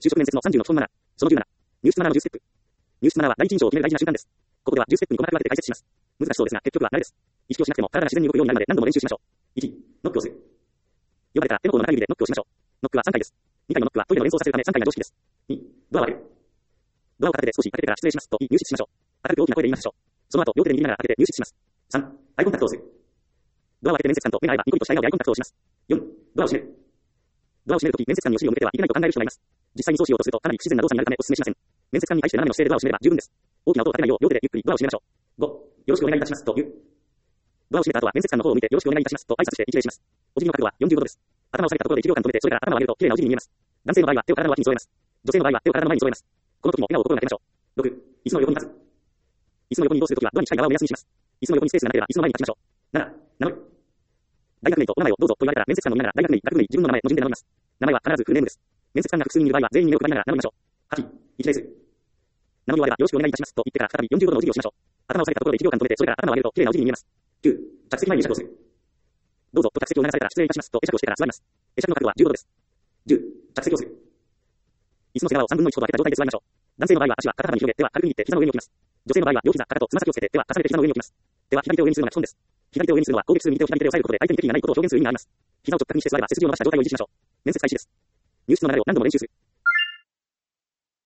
就職面接の30の基本マナー。その17。入室マナーの10ステップ。入室マナーは第一印象を決める大事な瞬間です。ここでは10ステップに細かく分けて解説します。難しそうですが、結局は慣れです。意識をしなくても体が自然に動くようになるまで何度も練習しましょう。1、ノックをする。呼ばれたら手の甲の中指でノックをしましょう。ノックは3回です。2回のノックはトイレの演奏させるため3回が常識です。2、ドアを開ける。ドアを片手で少し開けてから失礼しますと言い入室しましょう。明るく大きな声で言いましょう。その後、両手で握りながら開けて入室します。3、アイコンタクトをする。ドアを開けて面接官と目が合えばニコリとした笑顔でアイコンタクトをします。4、ドアを閉める。ドアを閉めるとき面接官にお尻を向けてはいけないと考える人がいます。実際にそうしようとするとかなり不自然な動作になるためお勧めしません。面接官に対して斜めの姿勢でドアを閉めれば十分です。大きな音を立てないよう両手でゆっくりドアを閉めましょう。5、よろしくお願いいたしますと言う。ドアを閉めた後は面接官の方を向いてよろしくお願いいたしますと挨拶して一礼します。お辞儀の角度は45度です。頭を下げたところで1秒間止めてそれから頭を上げると綺麗なお辞儀に見えます。男性の場合は手を体の脇に添えます。女性の場合は手を体の前に添えます。この時も笑顔を心がけましょう。6、椅子の横に立つ。椅子の横に移動するときはドアに近い側を目安にします。椅子の横にスペースがなければ椅子の前に立ちましょう。7、名乗る。大学名とお名前をどうぞと言われたら面接官を見ながら大学名、学部名、自分の名前の順で名乗ります。名前は必ずフルネームです。面接官が複数人いる場合は全員に目を配りながら名乗りましょう。8、一礼する。名乗り終わればよろしくお願いいたしますと言ってから再び45度のお辞儀をしましょう。頭を下げたところで1秒間止めてそれから頭を上げると綺麗なお辞儀に見えます。9、着席前に会釈をする。どうぞと着席を促されたら失礼いたしますと会釈をしてから座ります。会釈の角度は15度です。10、着席をする。椅子の背側を3分の1ほど開けた状態で座りましょう。男性の場合は足は肩幅に広げ手は軽く握って膝の上に置きます。女性の場合は両膝、肩とつま先をつけて手は重ねて膝の上に置きます。手は左手を上にするのが基本です。左手を上にするのは攻撃する右手を左手で押さえることで相手に敵意がないことを表現する意味があります。膝を直角にして座れば背筋を伸ばした状態を維持しましょう。面接開始です。入室の流れを何度も練習する。